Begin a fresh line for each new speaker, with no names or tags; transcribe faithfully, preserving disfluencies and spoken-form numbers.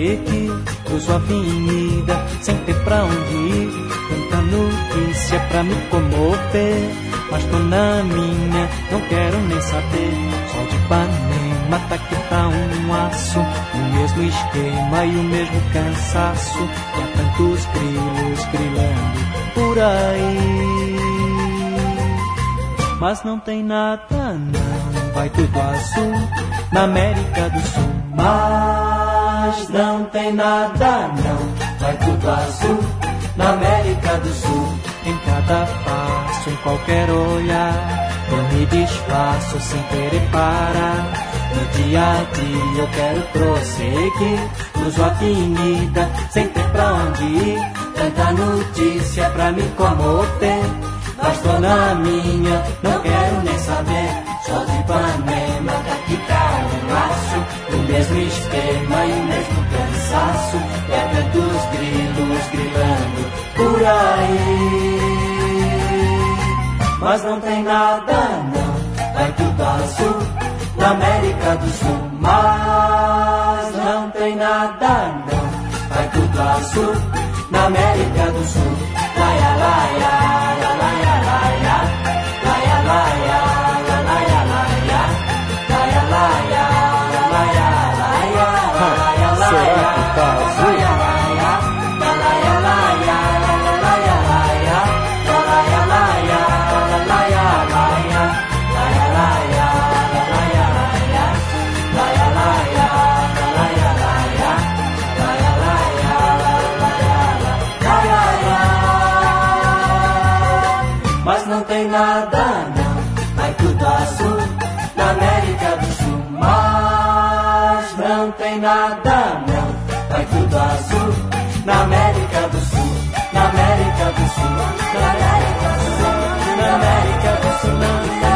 dizer que cruzo a avenida sem ter pra onde ir. Tanta notícia pra me comover, mas tô na minha, não quero nem saber. Sol de Ipanema tá que tá um aço, o mesmo esquema e o mesmo cansaço. E há tantos grilos grilando por aí, mas não tem nada não, vai tudo azul na América do Sul. Mas não tem nada não, vai tudo azul na América do Sul. Em cada passo, em qualquer olhar, eu me desfaço sem querer parar. No dia a dia eu quero prosseguir, cruzo a avenida sem ter pra onde ir. Tanta notícia pra me comover, mas tô na minha, não quero nem saber. Sol de Ipanema, daqui tá um laço, o mesmo esquema e o mesmo cansaço. E há tantos grilos grilando por aí, mas não tem nada não, vai tudo azul na América do Sul. Mas não tem nada não, vai tudo azul na América do Sul. Laia, laia, laia, laia, laia, laia, laia, laia, laia, laia, laia, laia. Será que tá azul? Mas não tem nada não, vai tudo azul na América do Sul. Mas não tem nada não, vai tudo azul na América do Sul. Na América do Sul, na América do Sul, na América do Sul, na